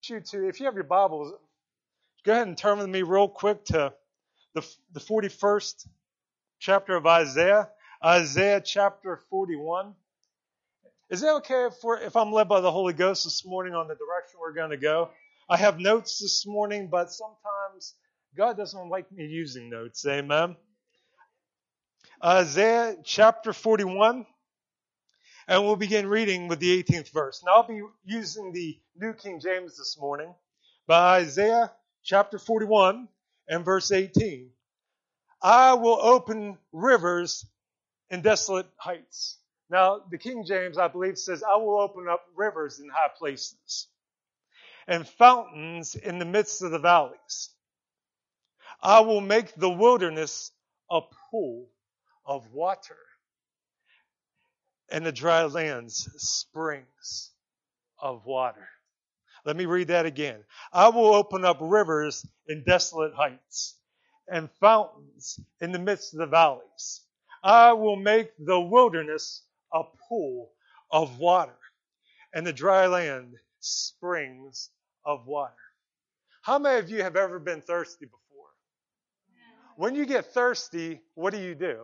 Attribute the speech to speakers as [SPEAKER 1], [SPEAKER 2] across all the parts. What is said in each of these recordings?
[SPEAKER 1] If you have your Bibles, go ahead and turn with me real quick to the 41st chapter of Isaiah, Isaiah chapter 41. Is it okay if I'm led by the Holy Ghost this morning on the direction we're going to go? I have notes this morning, but sometimes God doesn't like me using notes. Amen. Isaiah chapter 41, and we'll begin reading with the 18th verse. Now I'll be using the New King James this morning, by Isaiah chapter 41 and verse 18. I will open rivers in desolate heights. Now, the King James, I believe, says, I will open up rivers in high places and fountains in the midst of the valleys. I will make the wilderness a pool of water and the dry lands springs of water. Let me read that again. I will open up rivers in desolate heights and fountains in the midst of the valleys. I will make the wilderness a pool of water and the dry land springs of water. How many of you have ever been thirsty before? When you get thirsty, what do?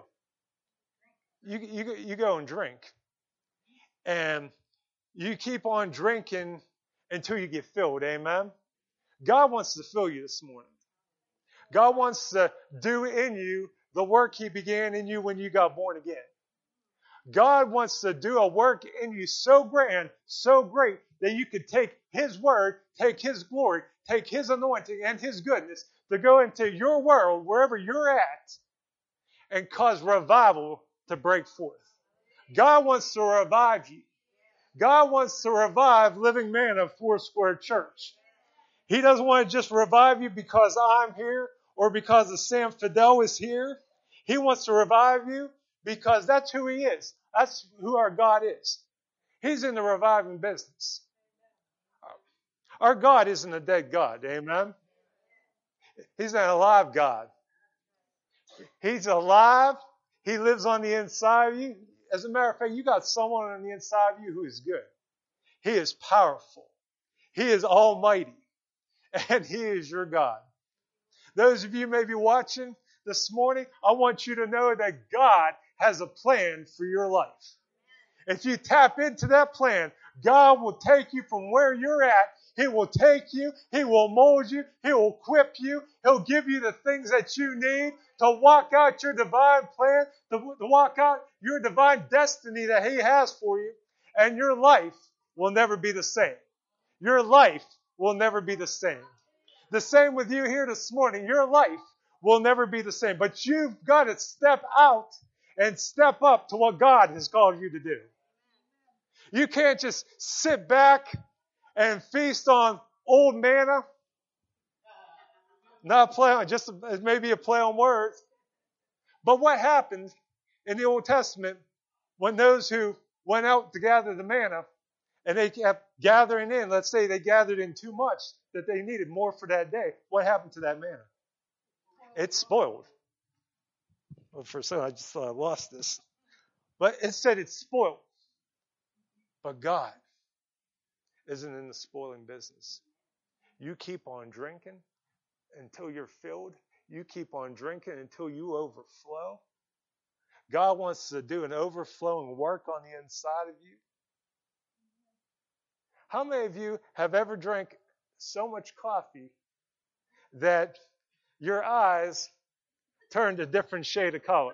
[SPEAKER 1] You go and drink. And you keep on drinking until you get filled. Amen? God wants to fill you this morning. God wants to do in you the work He began in you when you got born again. God wants to do a work in you so grand, so great, that you could take His word, take His glory, take His anointing and His goodness to go into your world, wherever you're at, and cause revival to break forth. God wants to revive you. God wants to revive Living Manna Foursquare Church. He doesn't want to just revive you because I'm here or because the Sam Fidel is here. He wants to revive you because that's who He is. That's who our God is. He's in the reviving business. Our God isn't a dead God. Amen. He's an alive God. He's alive. He lives on the inside of you. As a matter of fact, you got someone on the inside of you who is good. He is powerful. He is almighty. And He is your God. Those of you may be watching this morning, I want you to know that God has a plan for your life. If you tap into that plan, God will take you from where you're at. He will take you. He will mold you. He will equip you. He'll give you the things that you need to walk out your divine plan, to walk out your divine destiny that He has for you. And your life will never be the same. Your life will never be the same. The same with you here this morning. Your life will never be the same. But you've got to step out and step up to what God has called you to do. You can't just sit back and feast on old manna. Not play on, just maybe a play on words. But what happened in the Old Testament when those who went out to gather the manna and they kept gathering in, let's say they gathered in too much that they needed more for that day, what happened to that manna? It spoiled. Well, for a second, I just thought I lost this. But it said it's spoiled. But God isn't in the spoiling business. You keep on drinking until you're filled. You keep on drinking until you overflow. God wants to do an overflowing work on the inside of you. How many of you have ever drank so much coffee that your eyes turned a different shade of color?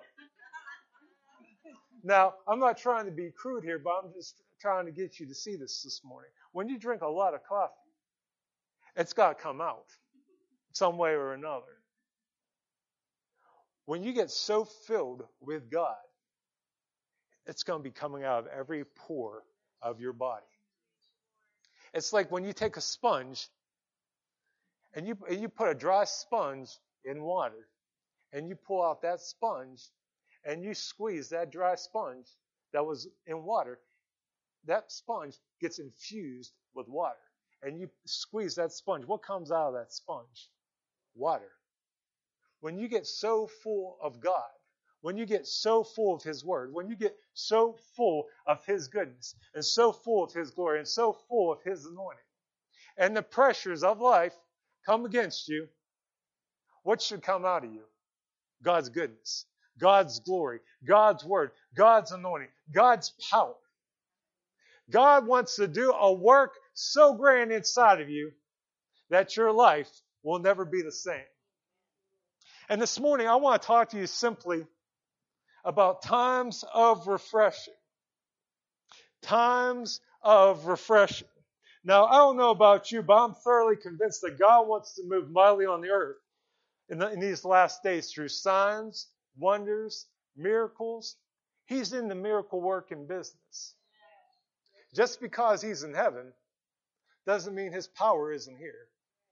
[SPEAKER 1] Now, I'm not trying to be crude here, but I'm just trying to get you to see this morning. When you drink a lot of coffee, it's got to come out some way or another. When you get so filled with God, it's going to be coming out of every pore of your body. It's like when you take a sponge and you put a dry sponge in water and you pull out that sponge and you squeeze that dry sponge that was in water, that sponge gets infused with water. And you squeeze that sponge. What comes out of that sponge? Water. When you get so full of God, when you get so full of His Word, when you get so full of His goodness, and so full of His glory, and so full of His anointing, and the pressures of life come against you, what should come out of you? God's goodness, God's glory, God's word, God's anointing, God's power. God wants to do a work so grand inside of you that your life will never be the same. And this morning, I want to talk to you simply about times of refreshing. Times of refreshing. Now, I don't know about you, but I'm thoroughly convinced that God wants to move mightily on the earth in these last days through signs, wonders, miracles. He's in the miracle working business. Just because he's in heaven doesn't mean his power isn't here.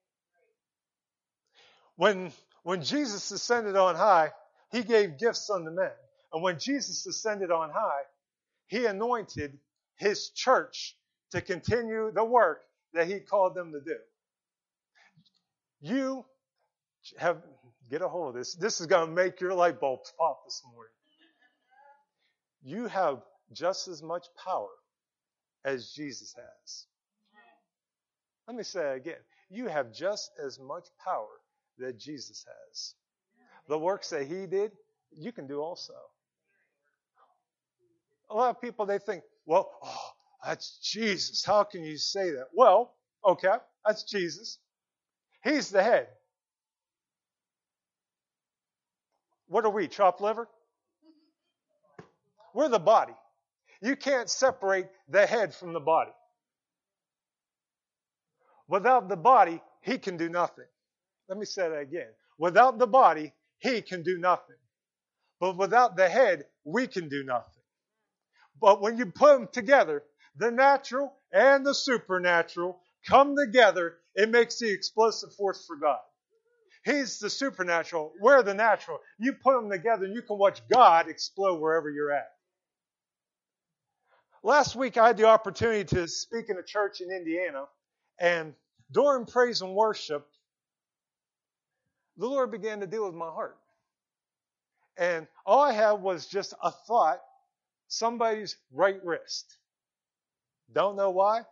[SPEAKER 1] When Jesus ascended on high, he gave gifts unto men. And when Jesus ascended on high, he anointed his church to continue the work that he called them to do. You get a hold of this. This is going to make your light bulbs pop this morning. You have just as much power as Jesus has. Let me say it again. You have just as much power that Jesus has. The works that he did, you can do also. A lot of people, they think, well, that's Jesus. How can you say that? Well, okay, that's Jesus. He's the head. What are we, chopped liver? We're the body. You can't separate the head from the body. Without the body, he can do nothing. Let me say that again. Without the body, he can do nothing. But without the head, we can do nothing. But when you put them together, the natural and the supernatural come together, it makes the explosive force for God. He's the supernatural. We're the natural. You put them together and you can watch God explode wherever you're at. Last week I had the opportunity to speak in a church in Indiana, and during praise and worship, the Lord began to deal with my heart. And all I had was just a thought, somebody's right wrist. Don't know why.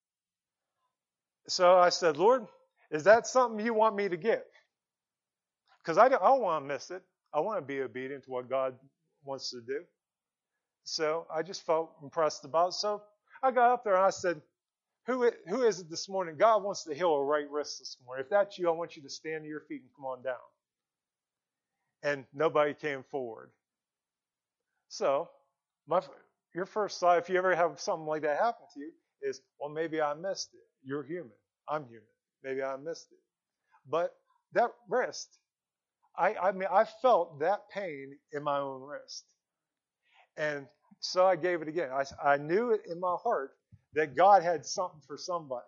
[SPEAKER 1] So I said, Lord, is that something you want me to give? Because I don't want to miss it. I want to be obedient to what God wants to do. So I just felt impressed about it. So I got up there and I said, who is it this morning? God wants to heal a right wrist this morning. If that's you, I want you to stand to your feet and come on down. And nobody came forward. So your first thought, if you ever have something like that happen to you, is, well, maybe I missed it. You're human. I'm human. Maybe I missed it. But that wrist, I felt that pain in my own wrist. And so I gave it again. I knew it in my heart that God had something for somebody.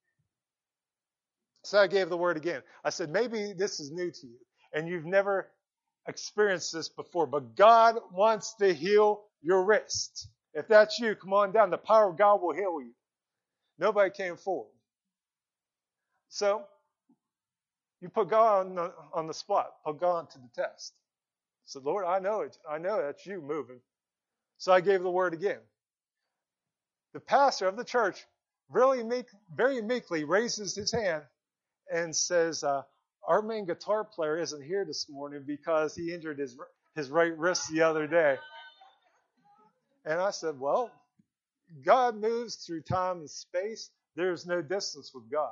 [SPEAKER 1] So I gave the word again. I said, maybe this is new to you, and you've never experienced this before, but God wants to heal your wrist. If that's you, come on down. The power of God will heal you. Nobody came forward. So you put God on the spot, put God to the test. I said, Lord, I know it. I know that's you moving. So I gave the word again. The pastor of the church very meekly raises his hand and says, our main guitar player isn't here this morning because he injured his right wrist the other day. And I said, well, God moves through time and space. There's no distance with God.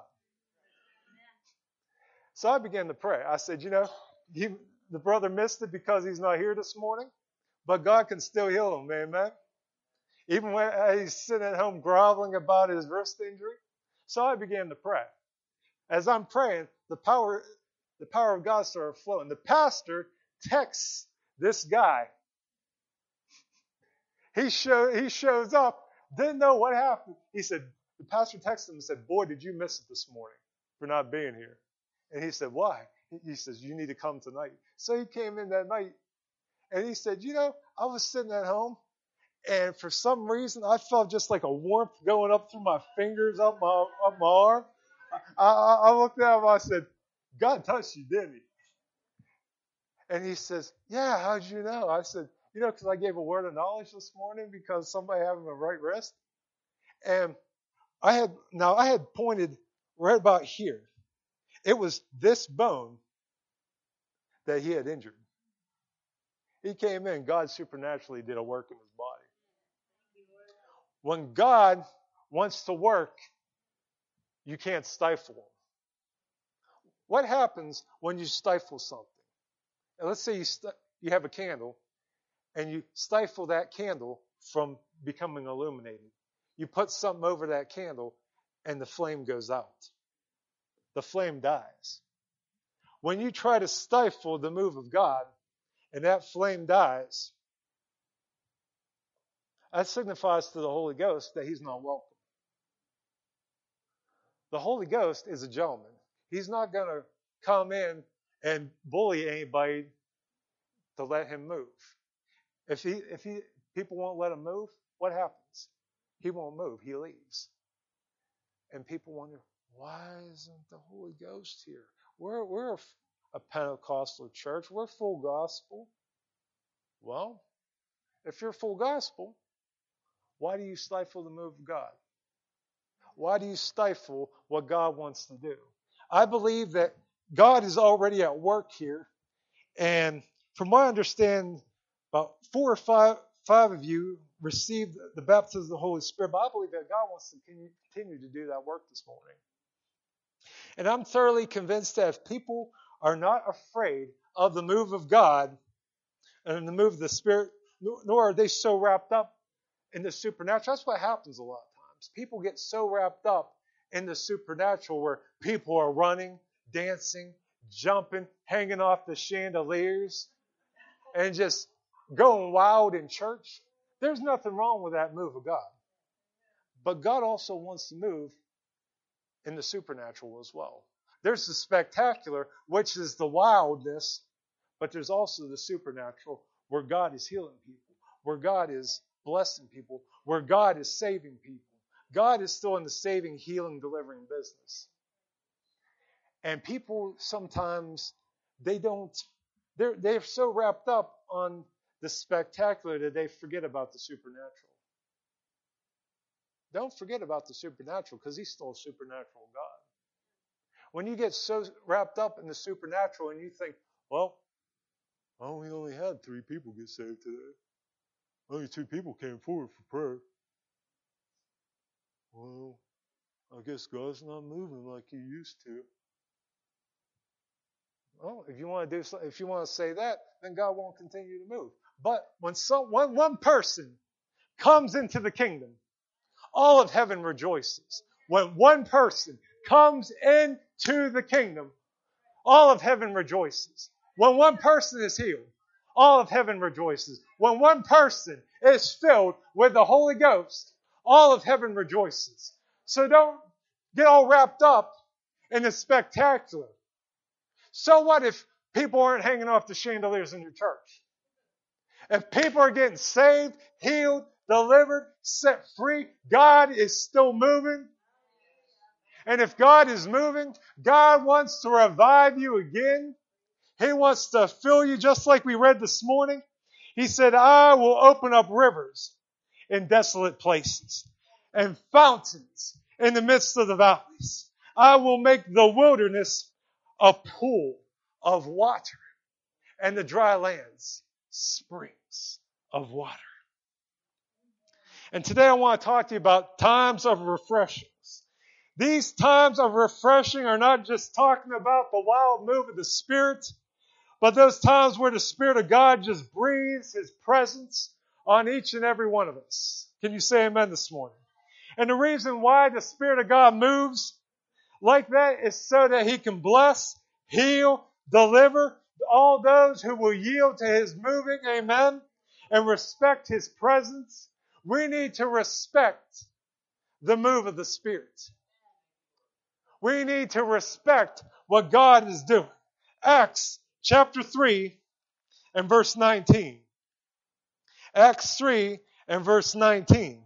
[SPEAKER 1] So I began to pray. I said, the brother missed it because he's not here this morning, but God can still heal him, amen? Even when he's sitting at home groveling about his wrist injury. So I began to pray. As I'm praying, the power of God started flowing. The pastor texts this guy. He shows up, didn't know what happened. He said, the pastor texted him and said, boy, did you miss it this morning for not being here? And he said, why? He says, you need to come tonight. So he came in that night, and he said, I was sitting at home, and for some reason, I felt just like a warmth going up through my fingers, up my arm. I looked at him, I said, God touched you, didn't he? And he says, yeah, how'd you know? I said, because I gave a word of knowledge this morning because somebody having a right wrist. And I had pointed right about here. It was this bone that he had injured. He came in, God supernaturally did a work in his body. When God wants to work, you can't stifle him. What happens when you stifle something? And let's say you have a candle and you stifle that candle from becoming illuminated. You put something over that candle and the flame goes out. The flame dies. When you try to stifle the move of God and that flame dies, that signifies to the Holy Ghost that he's not welcome. The Holy Ghost is a gentleman. He's not going to come in and bully anybody to let him move. If people won't let him move, what happens? He won't move. He leaves. And people wonder, why isn't the Holy Ghost here? We're a Pentecostal church. We're full gospel. Well, if you're full gospel, why do you stifle the move of God? Why do you stifle what God wants to do? I believe that God is already at work here. And from what I understand, about 4 or 5 of you received the baptism of the Holy Spirit. But I believe that God wants to continue to do that work this morning. And I'm thoroughly convinced that if people are not afraid of the move of God and the move of the Spirit, nor are they so wrapped up in the supernatural, that's what happens a lot of times. People get so wrapped up in the supernatural where people are running, dancing, jumping, hanging off the chandeliers, and just going wild in church. There's nothing wrong with that move of God. But God also wants to move in the supernatural as well. There's the spectacular, which is the wildness, but there's also the supernatural where God is healing people, where God is blessing people, where God is saving people. God is still in the saving, healing, delivering business. And people sometimes, they're so wrapped up on the spectacular that they forget about the supernatural. Don't forget about the supernatural because he's still a supernatural God. When you get so wrapped up in the supernatural and you think, well, we only had 3 people get saved today. Only 2 people came forward for prayer. Well, I guess God's not moving like he used to. Well, if you want to say that, then God won't continue to move. But when one person comes into the kingdom, all of heaven rejoices. When one person comes into the kingdom, all of heaven rejoices. When one person is healed, all of heaven rejoices. When one person is filled with the Holy Ghost, all of heaven rejoices. So don't get all wrapped up in the spectacular. So what if people aren't hanging off the chandeliers in your church? If people are getting saved, healed, delivered, set free, God is still moving. And if God is moving, God wants to revive you again. He wants to fill you just like we read this morning. He said, I will open up rivers in desolate places and fountains in the midst of the valleys. I will make the wilderness a pool of water and the dry lands springs of water. And today I want to talk to you about times of refreshings. These times of refreshing are not just talking about the wild move of the Spirit, but those times where the Spirit of God just breathes His presence on each and every one of us. Can you say amen this morning? And the reason why the Spirit of God moves like that is so that He can bless, heal, deliver all those who will yield to His moving, amen, and respect His presence. We need to respect the move of the Spirit. We need to respect what God is doing. Acts chapter 3 and verse 19. Acts 3 and verse 19.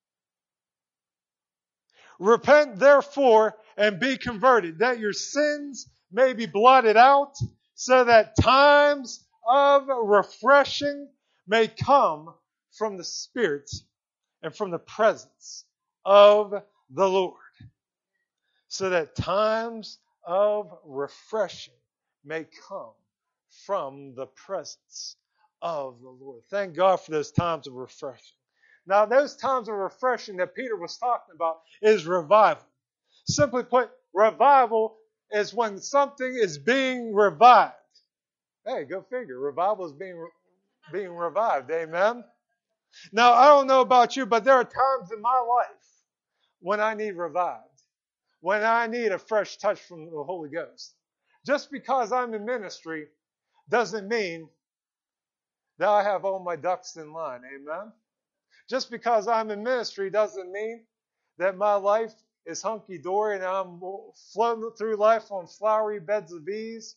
[SPEAKER 1] Repent therefore and be converted, that your sins may be blotted out, so that times of refreshing may come from the Spirit and from the presence of the Lord. so that times of refreshing may come from the presence of the Lord. Thank God for those times of refreshing. Now, those times of refreshing that Peter was talking about is revival. Simply put, revival is when something is being revived. Hey, go figure. Revival is being revived. Amen. Now, I don't know about you, but there are times in my life when I need revived, when I need a fresh touch from the Holy Ghost. Just because I'm in ministry doesn't mean that I have all my ducks in line. Amen. Just because I'm in ministry doesn't mean that my life is hunky-dory and I'm floating through life on flowery beds of ease,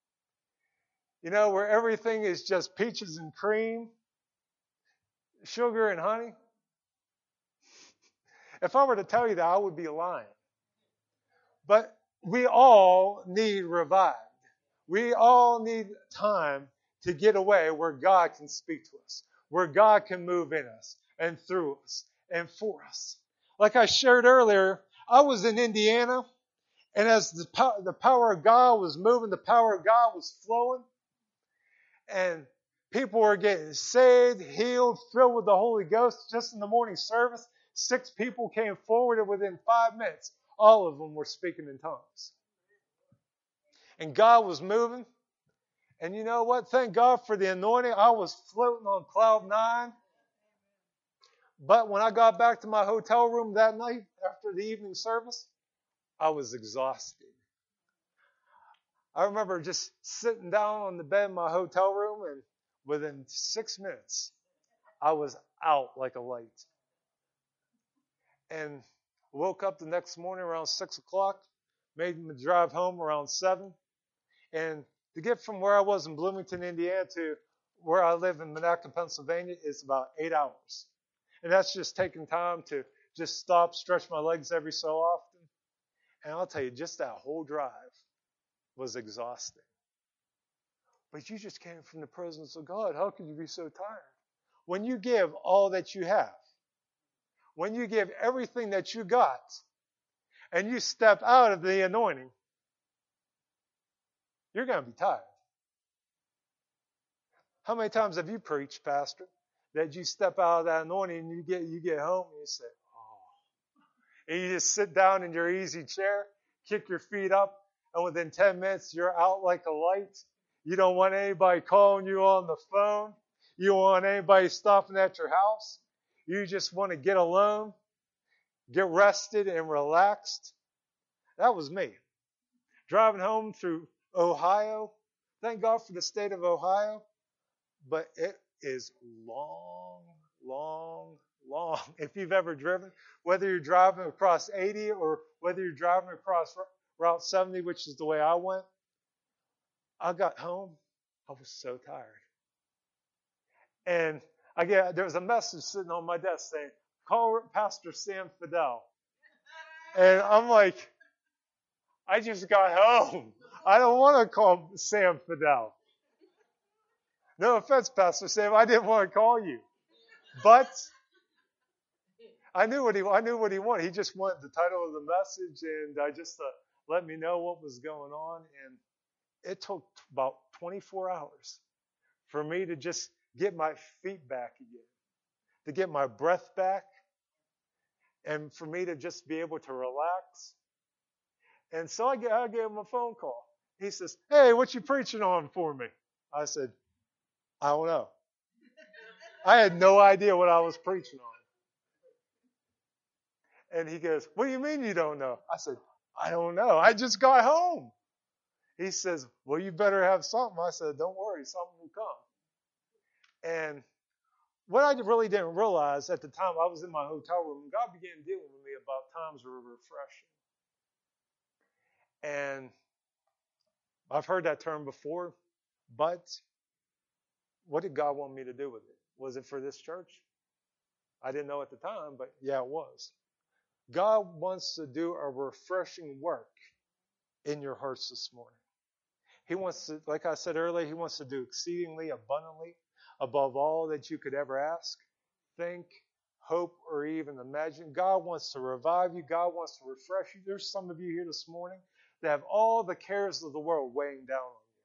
[SPEAKER 1] where everything is just peaches and cream, sugar and honey. If I were to tell you that, I would be lying. But we all need revived. We all need time to get away where God can speak to us, where God can move in us and through us and for us. Like I shared earlier, I was in Indiana, and as the power of God was moving, the power of God was flowing, and people were getting saved, healed, filled with the Holy Ghost. Just in the morning service, 6 people came forward, and within 5 minutes, all of them were speaking in tongues. And God was moving. And you know what? Thank God for the anointing. I was floating on cloud 9. But when I got back to my hotel room that night after the evening service, I was exhausted. I remember just sitting down on the bed in my hotel room, and within 6 minutes, I was out like a light. And woke up the next morning around 6 o'clock, made the drive home around 7. And to get from where I was in Bloomington, Indiana to where I live in Monaca, Pennsylvania is about 8 hours. And that's just taking time to just stop, stretch my legs every so often. And I'll tell you, just that whole drive was exhausting. But you just came from the presence of God. How could you be so tired? When you give all that you have, when you give everything that you got, and you step out of the anointing, you're going to be tired. How many times have you preached, Pastor, that you step out of that anointing and you get home and you say, oh. And you just sit down in your easy chair, kick your feet up, and within 10 minutes you're out like a light. You don't want anybody calling you on the phone. You don't want anybody stopping at your house. You just want to get alone, get rested and relaxed. That was me. Driving home through Ohio. Thank God for the state of Ohio. But it is long, long, long. If you've ever driven, whether you're driving across 80 or whether you're driving across Route 70, which is the way I went, I got home. I was so tired. And there was a message sitting on my desk saying, call Pastor Sam Fidel. And I'm like, I just got home. I don't want to call Sam Fidel. No offense, Pastor Sam. I didn't want to call you. But I knew what he wanted. He just wanted the title of the message, and I just let me know what was going on. And it took about 24 hours for me to just get my feet back again, to get my breath back, and for me to just be able to relax. And so I gave him a phone call. He says, "Hey, what you preaching on for me?" I said, "I don't know." I had no idea what I was preaching on. And he goes, "What do you mean you don't know?" I said, "I don't know. I just got home." He says, "Well, you better have something." I said, "Don't worry, something will come." And what I really didn't realize at the time I was in my hotel room, God began dealing with me about times of refreshing. And I've heard that term before, but what did God want me to do with it? Was it for this church? I didn't know at the time, but yeah, it was. God wants to do a refreshing work in your hearts this morning. He wants to, like I said earlier, he wants to do exceedingly abundantly above all that you could ever ask, think, hope or even imagine. God wants to revive you. God wants to refresh you. There's some of you here this morning that have all the cares of the world weighing down on you.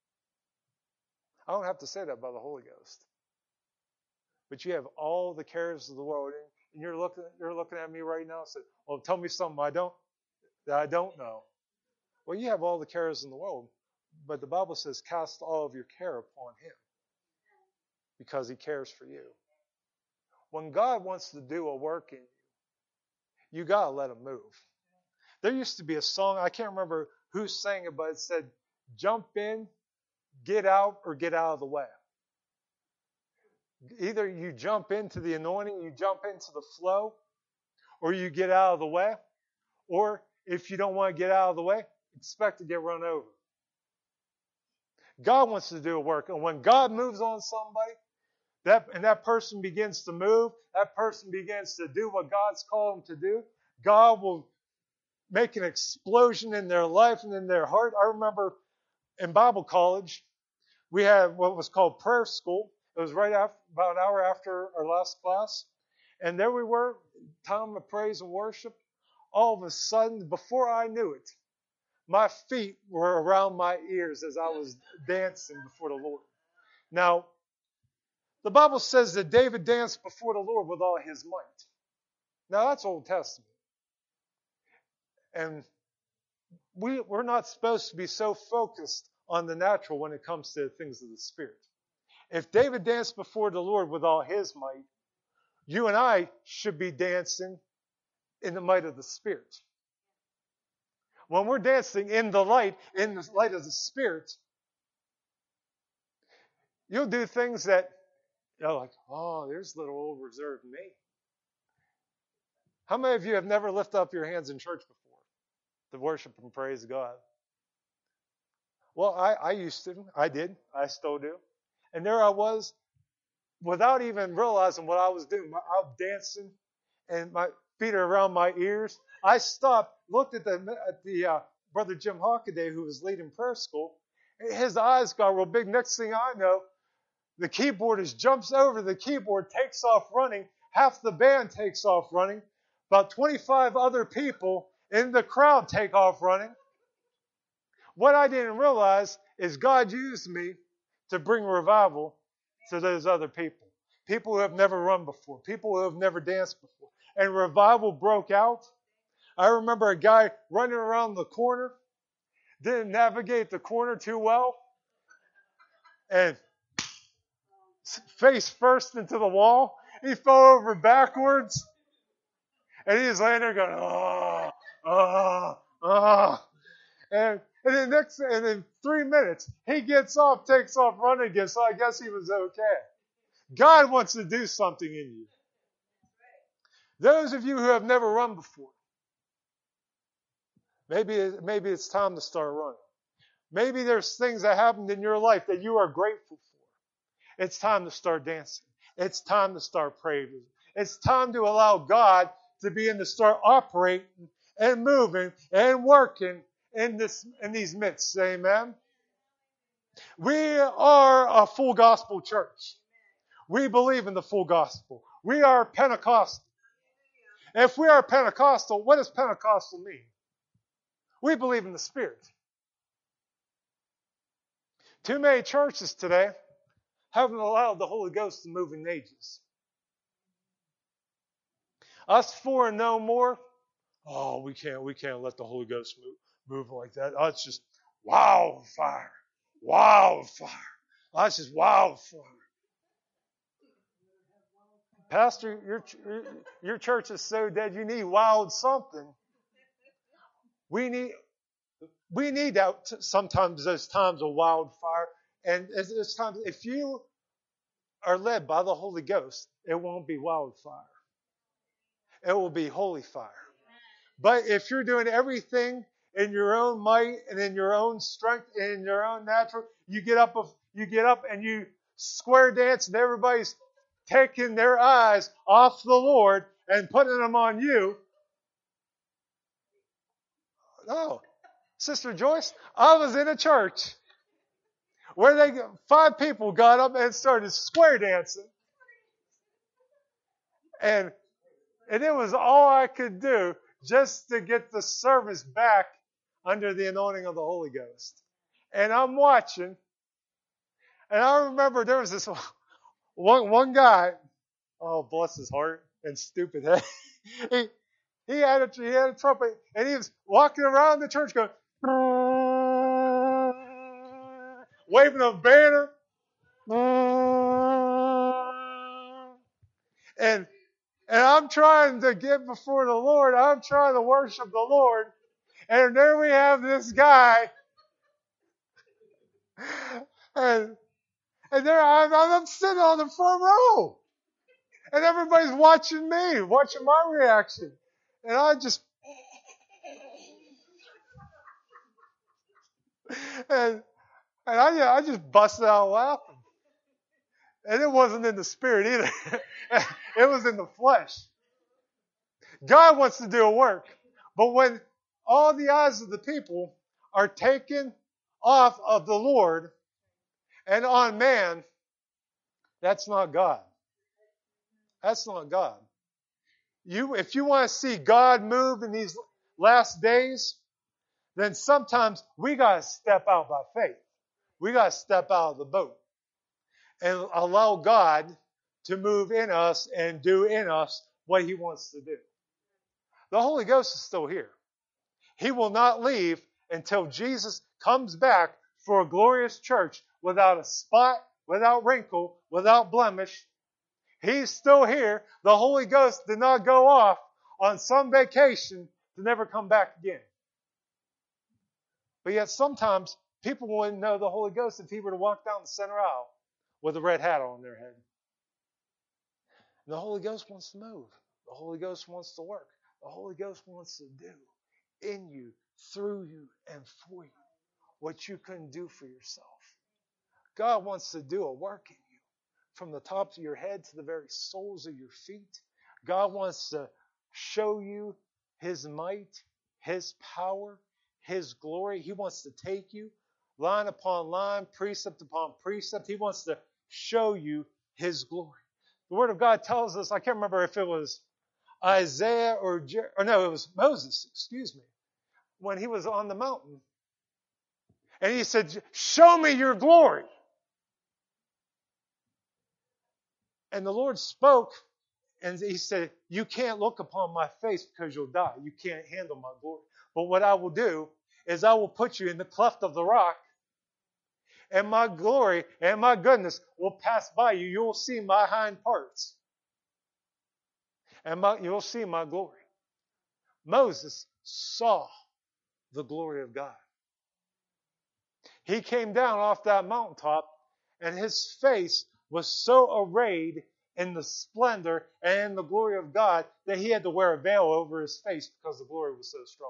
[SPEAKER 1] I don't have to say that by the Holy Ghost. But you have all the cares of the world, and you're looking at me right now and say, "Well, tell me something that I don't know." Well, you have all the cares in the world, but the Bible says, "Cast all of your care upon Him," because He cares for you. When God wants to do a work in you, you gotta let Him move. There used to be a song, I can't remember who sang it, but it said, "Jump in, get out, or get out of the way." Either you jump into the anointing, you jump into the flow, or you get out of the way. Or if you don't want to get out of the way, expect to get run over. God wants to do a work. And when God moves on somebody, that person begins to move, that person begins to do what God's called them to do, God will make an explosion in their life and in their heart. I remember in Bible college, we had what was called prayer school. It was right after, about an hour after our last class. And there we were, time of praise and worship. All of a sudden, before I knew it, my feet were around my ears as I was dancing before the Lord. Now, the Bible says that David danced before the Lord with all his might. Now, that's Old Testament. And we're not supposed to be so focused on the natural when it comes to the things of the Spirit. If David danced before the Lord with all his might, you and I should be dancing in the might of the Spirit. When we're dancing in the light of the Spirit, you'll do things that you're like, "Oh, there's little old reserved me." How many of you have never lifted up your hands in church before to worship and praise God? Well, I used to. I did. I still do. And there I was, without even realizing what I was doing. I was dancing, and my feet are around my ears. I stopped, looked at the Brother Jim Hockaday, who was leading prayer school. His eyes got real big. Next thing I know, the keyboardist jumps over the keyboard, takes off running. Half the band takes off running. About 25 other people in the crowd take off running. What I didn't realize is God used me to bring revival to those other people. People who have never run before. People who have never danced before. And revival broke out. I remember a guy running around the corner, didn't navigate the corner too well, and face first into the wall. He fell over backwards. And he was laying there going, "Oh, oh, oh." And in 3 minutes, he gets off, takes off running again. So I guess he was okay. God wants to do something in you. Those of you who have never run before, maybe it's time to start running. Maybe there's things that happened in your life that you are grateful for. It's time to start dancing. It's time to start praising. It's time to allow God to begin to start operating and moving and working in these midst. Amen. We are a full gospel church. We believe in the full gospel. We are Pentecostal. If we are Pentecostal, what does Pentecostal mean? We believe in the Spirit. Too many churches today haven't allowed the Holy Ghost to move in ages. Us four and no more. Oh, we can't let the Holy Ghost move like that. Oh, it's just wildfire. Wildfire. Oh, it's just wildfire. Pastor, your church is so dead. You need wild something. We need that sometimes. Those times of wildfire, and there's times if you are led by the Holy Ghost, it won't be wildfire. It will be holy fire. But if you're doing everything in your own might and in your own strength and in your own natural, you get up and you square dance, and everybody's taking their eyes off the Lord and putting them on you. No, Sister Joyce, I was in a church where 5 people got up and started square dancing. And it was all I could do just to get the service back under the anointing of the Holy Ghost. And I'm watching, and I remember there was this one guy, oh bless his heart and stupid head. he, he had a trumpet, and he was walking around the church going, waving a banner. And I'm trying to get before the Lord. I'm trying to worship the Lord. And there we have this guy. And there I'm sitting on the front row. And everybody's watching me, watching my reaction. And I just, and I just busted out laughing. And it wasn't in the spirit either. It was in the flesh. God wants to do a work. But when all the eyes of the people are taken off of the Lord and on man, that's not God. That's not God. If you want to see God move in these last days, then sometimes we got to step out by faith. We got to step out of the boat and allow God to move in us and do in us what He wants to do. The Holy Ghost is still here. He will not leave until Jesus comes back for a glorious church without a spot, without wrinkle, without blemish. He's still here. The Holy Ghost did not go off on some vacation to never come back again. But yet sometimes people wouldn't know the Holy Ghost if He were to walk down the center aisle with a red hat on their head. And the Holy Ghost wants to move. The Holy Ghost wants to work. The Holy Ghost wants to do in you, through you, and for you what you couldn't do for yourself. God wants to do a work in you from the tops of your head to the very soles of your feet. God wants to show you His might, His power, His glory. He wants to take you line upon line, precept upon precept. He wants to show you His glory. The Word of God tells us, I can't remember if it was Isaiah or no, it was Moses, excuse me, when he was on the mountain. And he said, show me your glory. And the Lord spoke, and He said, you can't look upon my face because you'll die. You can't handle my glory. But what I will do is I will put you in the cleft of the rock, and my glory and my goodness will pass by you. You'll see my hind parts, and you'll see my glory. Moses saw the glory of God. He came down off that mountaintop, and his face was so arrayed in the splendor and in the glory of God that he had to wear a veil over his face because the glory was so strong.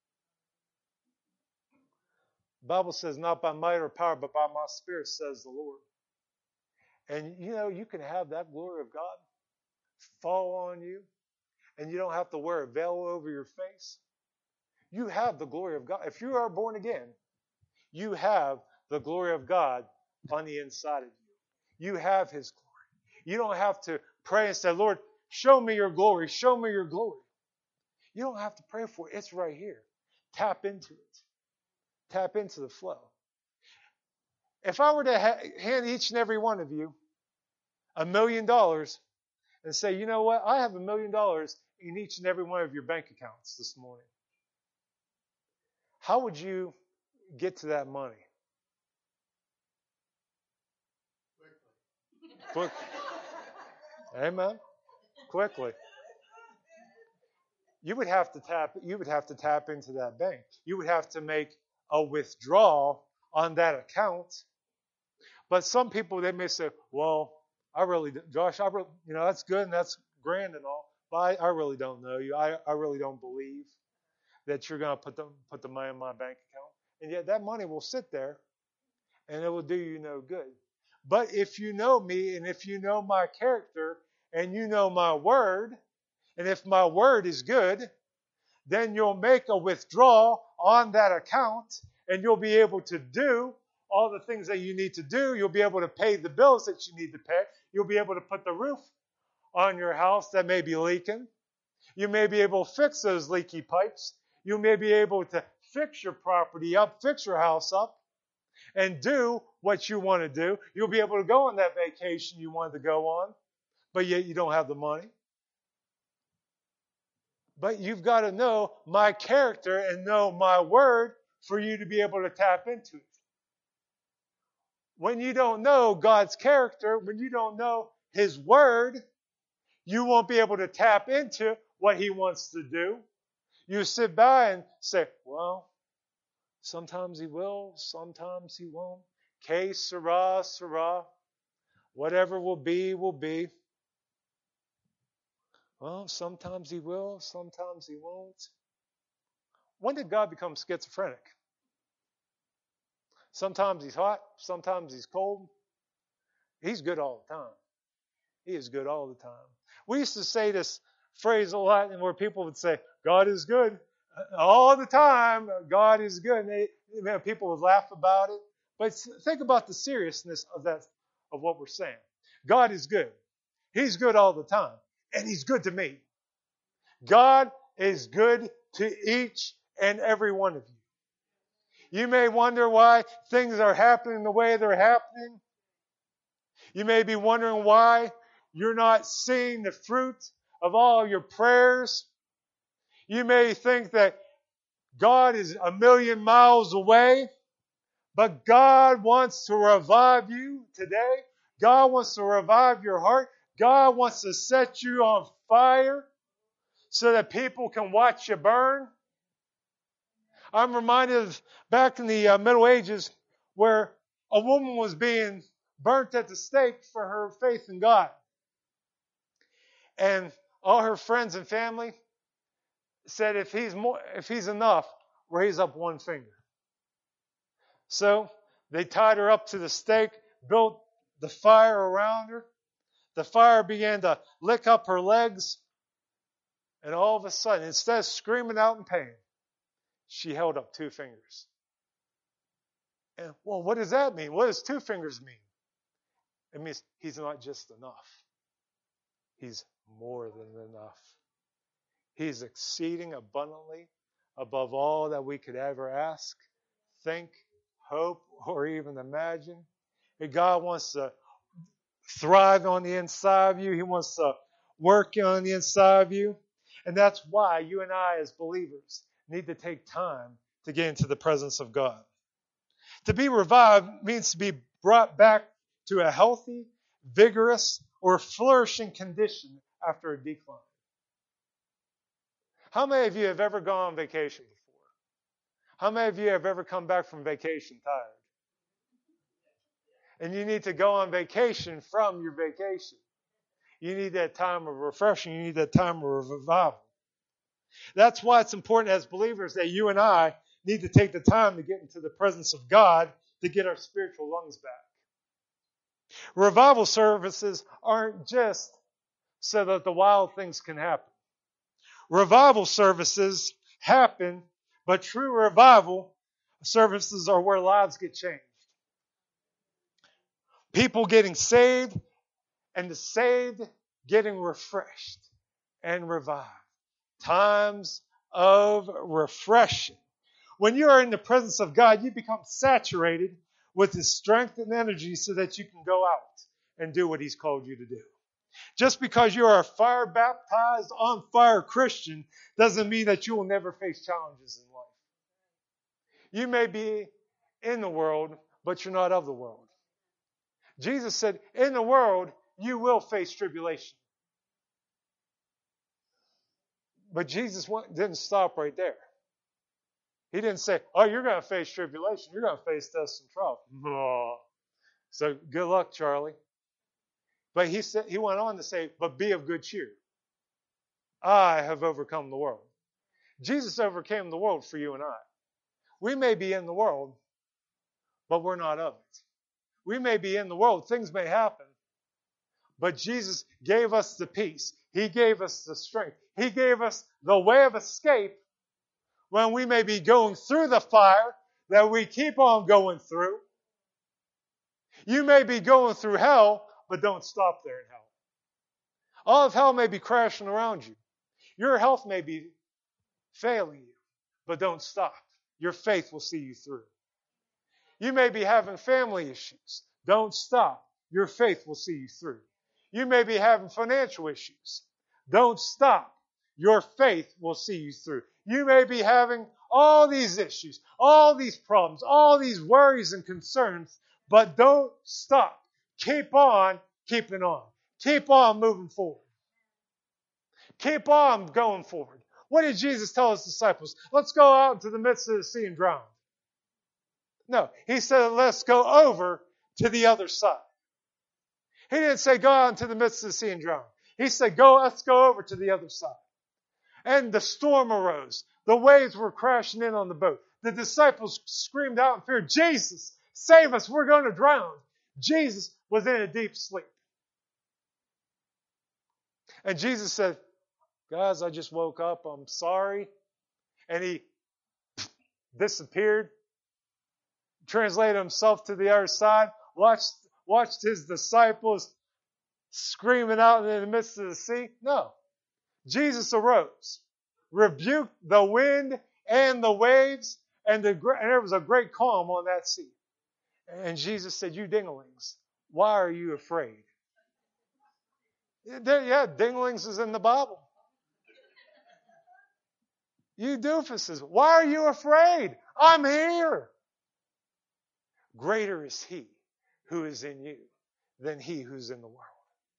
[SPEAKER 1] The Bible says, not by might or power, but by my Spirit, says the Lord. And you can have that glory of God fall on you, and you don't have to wear a veil over your face. You have the glory of God. If you are born again, you have the glory of God on the inside of you. You have His glory. You don't have to pray and say, Lord, show me your glory. Show me your glory. You don't have to pray for it. It's right here. Tap into it. Tap into the flow. If I were to hand each and every one of you $1 million and say, you know what? I have $1 million in each and every one of your bank accounts this morning. How would you get to that money? Quickly. Amen. Quickly. You would have to tap into that bank. You would have to make a withdrawal on that account. But some people, they may say, well, Josh, that's good and that's grand and all, but I really don't know you. I really don't believe that you're going to put the money in my bank account. And yet that money will sit there and it will do you no good. But if you know me and if you know my character and you know my word, and if my word is good, then you'll make a withdrawal on that account and you'll be able to do all the things that you need to do. You'll be able to pay the bills that you need to pay. You'll be able to put the roof on your house that may be leaking. You may be able to fix those leaky pipes. You may be able to fix your property up, fix your house up, and do what you want to do. You'll be able to go on that vacation you wanted to go on, but yet you don't have the money. But you've got to know my character and know my word for you to be able to tap into it. When you don't know God's character, when you don't know His word, you won't be able to tap into what He wants to do. You sit by and say, well, sometimes He will, sometimes He won't. Que sera, sera. Whatever will be, will be. Well, sometimes He will, sometimes He won't. When did God become schizophrenic? Sometimes He's hot, sometimes He's cold. He's good all the time. He is good all the time. We used to say this phrase a lot, and where people would say, God is good. All the time, God is good. And people would laugh about it. But think about the seriousness of that, of what we're saying. God is good. He's good all the time. And He's good to me. God is good to each and every one of you. You may wonder why things are happening the way they're happening. You may be wondering why you're not seeing the fruit of all your prayers. You may think that God is a million miles away, but God wants to revive you today. God wants to revive your heart. God wants to set you on fire so that people can watch you burn. I'm reminded of back in the Middle Ages where a woman was being burnt at the stake for her faith in God. And all her friends and family said, if he's enough, raise up one finger. So they tied her up to the stake, built the fire around her. The fire began to lick up her legs. And all of a sudden, instead of screaming out in pain, she held up two fingers. And, well, what does that mean? What does two fingers mean? It means He's not just enough. He's more than enough. He's exceeding abundantly above all that we could ever ask, think, hope, or even imagine. And God wants to thrive on the inside of you. He wants to work on the inside of you. And that's why you and I as believers need to take time to get into the presence of God. To be revived means to be brought back to a healthy, vigorous, or flourishing condition after a decline. How many of you have ever gone on vacation before? How many of you have ever come back from vacation tired? And you need to go on vacation from your vacation. You need that time of refreshing. You need that time of revival. That's why it's important as believers that you and I need to take the time to get into the presence of God to get our spiritual lungs back. Revival services aren't just so that the wild things can happen. Revival services happen, but true revival services are where lives get changed. People getting saved, and the saved getting refreshed and revived. Times of refreshing. When you are in the presence of God, you become saturated with His strength and energy so that you can go out and do what He's called you to do. Just because you are a fire baptized, on fire Christian doesn't mean that you will never face challenges in life. You may be in the world, but you're not of the world. Jesus said, in the world, you will face tribulation. But Jesus didn't stop right there. He didn't say, oh, you're going to face tribulation. You're going to face tests and trials. Oh. So good luck, Charlie. But he went on to say, but be of good cheer. I have overcome the world. Jesus overcame the world for you and I. We may be in the world, but we're not of it. We may be in the world. Things may happen. But Jesus gave us the peace. He gave us the strength. He gave us the way of escape when we may be going through the fire that we keep on going through. You may be going through hell, but don't stop there in hell. All of hell may be crashing around you. Your health may be failing you, but don't stop. Your faith will see you through. You may be having family issues. Don't stop. Your faith will see you through. You may be having financial issues. Don't stop. Your faith will see you through. You may be having all these issues, all these problems, all these worries and concerns, but don't stop. Keep on keeping on. Keep on moving forward. Keep on going forward. What did Jesus tell his disciples? Let's go out into the midst of the sea and drown. No, he said, let's go over to the other side. He didn't say go out into the midst of the sea and drown. He said, let's go over to the other side. And the storm arose. The waves were crashing in on the boat. The disciples screamed out in fear, Jesus, save us, we're going to drown. Jesus was in a deep sleep. And Jesus said, guys, I just woke up, I'm sorry. And he disappeared, translated himself to the other side, watched his disciples screaming out in the midst of the sea. No. Jesus arose, rebuked the wind and the waves, and there was a great calm on that sea. And Jesus said, you dinglings, why are you afraid? Yeah, dinglings is in the Bible. You doofuses, why are you afraid? I'm here. Greater is he who is in you than he who's in the world.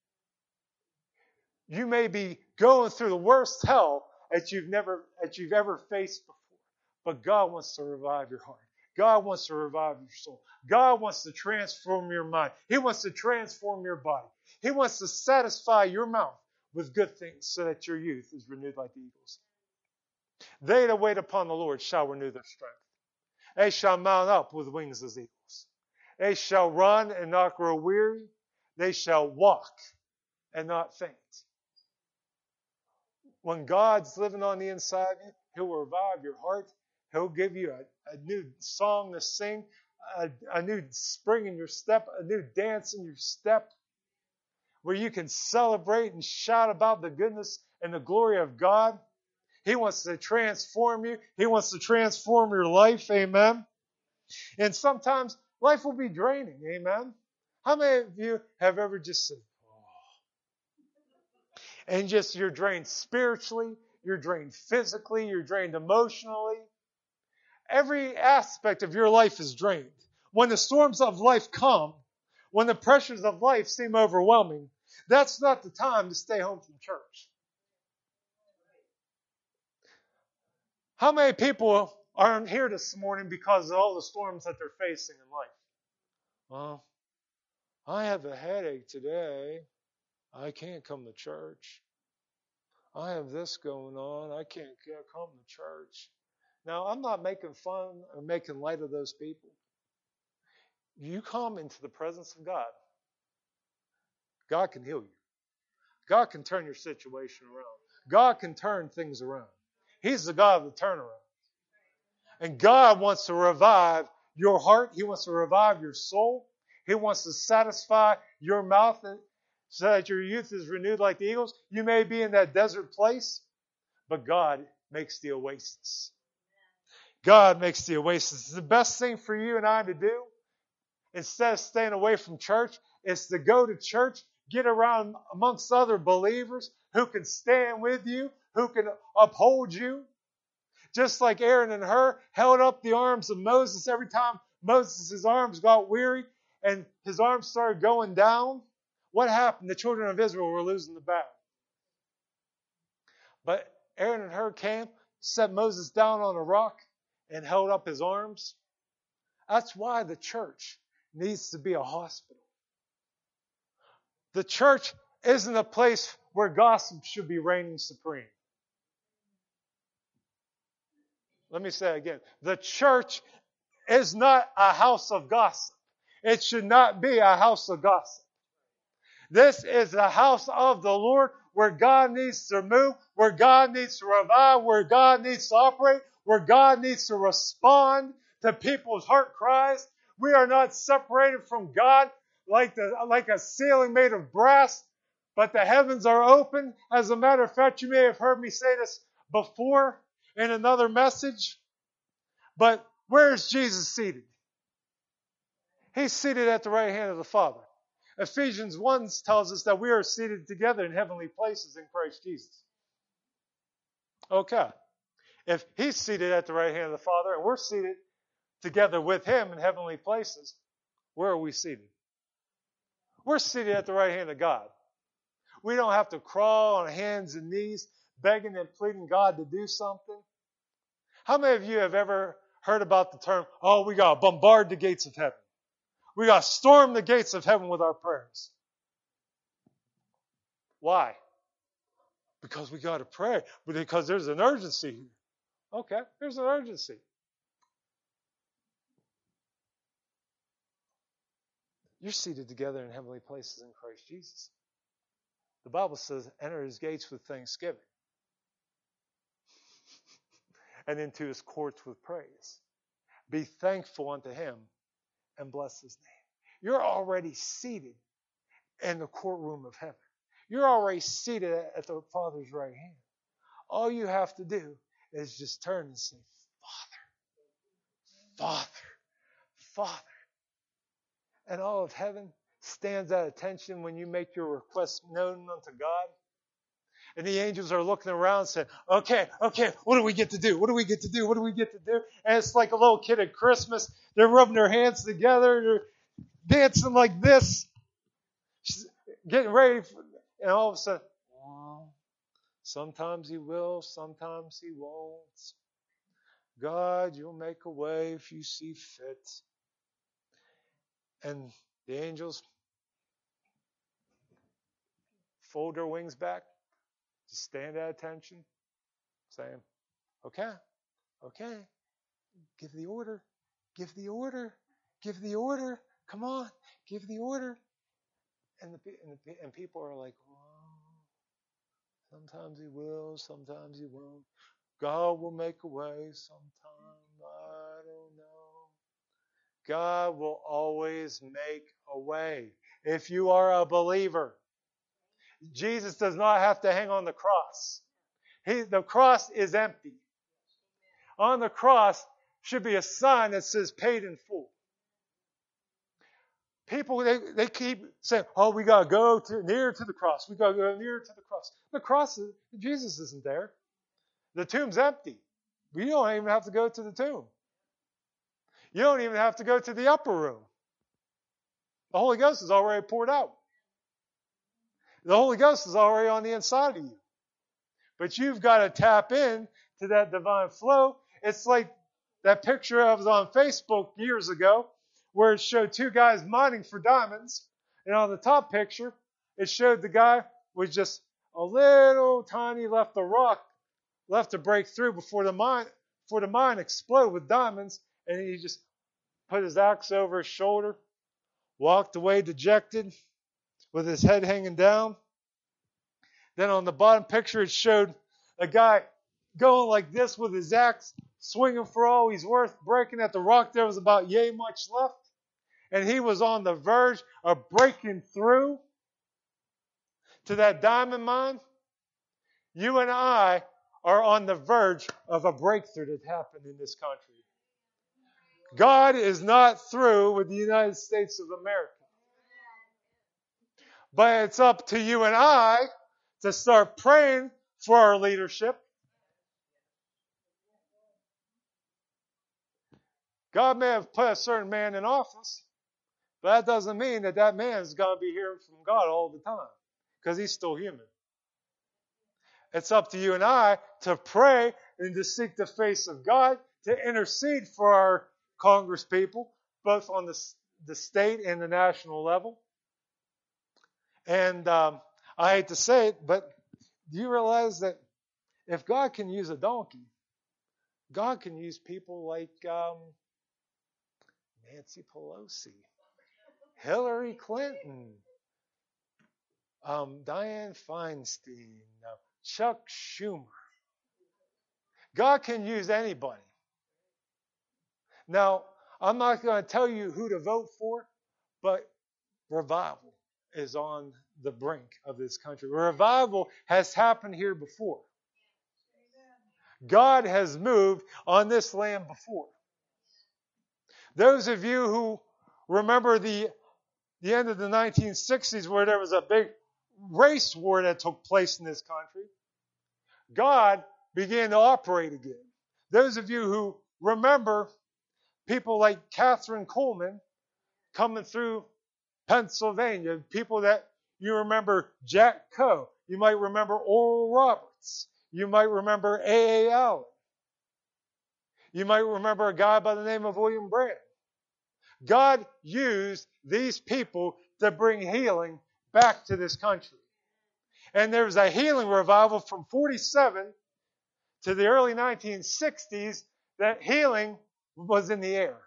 [SPEAKER 1] You may be going through the worst hell that you've ever faced before. But God wants to revive your heart. God wants to revive your soul. God wants to transform your mind. He wants to transform your body. He wants to satisfy your mouth with good things so that your youth is renewed like the eagles. They that wait upon the Lord shall renew their strength. They shall mount up with wings as eagles. They shall run and not grow weary. They shall walk and not faint. When God's living on the inside of you, He'll revive your heart. He'll give you a new song to sing, a new spring in your step, a new dance in your step, where you can celebrate and shout about the goodness and the glory of God. He wants to transform you. He wants to transform your life. Amen. And sometimes life will be draining. Amen. How many of you have ever just said, and just you're drained spiritually, you're drained physically, you're drained emotionally. Every aspect of your life is drained. When the storms of life come, when the pressures of life seem overwhelming, that's not the time to stay home from church. How many people aren't here this morning because of all the storms that they're facing in life? Well, I have a headache today. I can't come to church. I have this going on. I can't come to church. Now, I'm not making fun or making light of those people. You come into the presence of God. God can heal you. God can turn your situation around. God can turn things around. He's the God of the turnaround. And God wants to revive your heart. He wants to revive your soul. He wants to satisfy your mouth so that your youth is renewed like the eagles. You may be in that desert place, but God makes the oasis. God makes the oasis. The best thing for you and I to do, instead of staying away from church, is to go to church, get around amongst other believers who can stand with you, who can uphold you. Just like Aaron and Hur held up the arms of Moses every time Moses' arms got weary and his arms started going down. What happened? The children of Israel were losing the battle. But Aaron and Hur came, set Moses down on a rock, and held up his arms. That's why the church needs to be a hospital. The church isn't a place where gossip should be reigning supreme. Let me say it again. The church is not a house of gossip. It should not be a house of gossip. This is the house of the Lord where God needs to move, where God needs to revive, where God needs to operate, where God needs to respond to people's heart cries. We are not separated from God like a ceiling made of brass, But the heavens are open. As a matter of fact, you may have heard me say this before in another message. But where is Jesus seated? He's seated at the right hand of the Father. Ephesians 1 tells us that we are seated together in heavenly places in Christ Jesus. Okay. If he's seated at the right hand of the Father and we're seated together with him in heavenly places, where are we seated? We're seated at the right hand of God. We don't have to crawl on hands and knees, begging and pleading God to do something. How many of you have ever heard about the term, oh, we got to bombard the gates of heaven? We got to storm the gates of heaven with our prayers. Why? Because we got to pray. Because there's an urgency here. Okay, there's an urgency. You're seated together in heavenly places in Christ Jesus. The Bible says, enter his gates with thanksgiving and into his courts with praise. Be thankful unto him and bless his name. You're already seated in the courtroom of heaven. You're already seated at the Father's right hand. All you have to do is just turn and say, Father, Father, Father. And all of heaven stands at attention when you make your request known unto God. And the angels are looking around saying, okay, what do we get to do? What do we get to do? What do we get to do? And it's like a little kid at Christmas. They're rubbing their hands together. They're dancing like this. Getting ready. And all of a sudden, sometimes he will, sometimes he won't. God, you'll make a way if you see fit. And the angels fold their wings back, just stand at attention, saying, okay, give the order, come on, give the order. And people are like, sometimes he will, sometimes he won't. God will make a way sometime, I don't know. God will always make a way. If you are a believer, Jesus does not have to hang on the cross. The cross is empty. On the cross should be a sign that says paid in full. People, they keep saying, oh, we got to go nearer to the cross. We got to go nearer to the cross. The cross, Jesus isn't there. The tomb's empty. You don't even have to go to the tomb. You don't even have to go to the upper room. The Holy Ghost is already poured out. The Holy Ghost is already on the inside of you. But you've got to tap in to that divine flow. It's like that picture I was on Facebook years ago where it showed two guys mining for diamonds. And on the top picture, it showed the guy was just a little tiny left to break through before the mine exploded with diamonds. And he just put his axe over his shoulder, walked away dejected with his head hanging down. Then on the bottom picture, it showed a guy going like this with his axe, swinging for all he's worth, breaking at the rock. There was about yay much left. And he was on the verge of breaking through to that diamond mine. You and I are on the verge of a breakthrough that happened in this country. God is not through with the United States of America. But it's up to you and I to start praying for our leadership. God may have put a certain man in office, but that doesn't mean that man is going to be hearing from God all the time, because he's still human. It's up to you and I to pray and to seek the face of God, to intercede for our Congress people, both on the state and the national level. And I hate to say it, but do you realize that if God can use a donkey, God can use people like Nancy Pelosi, Hillary Clinton, Dianne Feinstein, Chuck Schumer. God can use anybody. Now, I'm not going to tell you who to vote for, but revival is on the brink of this country. Revival has happened here before. God has moved on this land before. Those of you who remember the end of the 1960s where there was a big race war that took place in this country, God began to operate again. Those of you who remember people like Catherine Coleman coming through Pennsylvania, people that you remember Jack Coe, you might remember Oral Roberts, you might remember A.A. Allen, you might remember a guy by the name of William Branham. God used these people to bring healing back to this country. And there was a healing revival from 47 to the early 1960s that healing was in the air.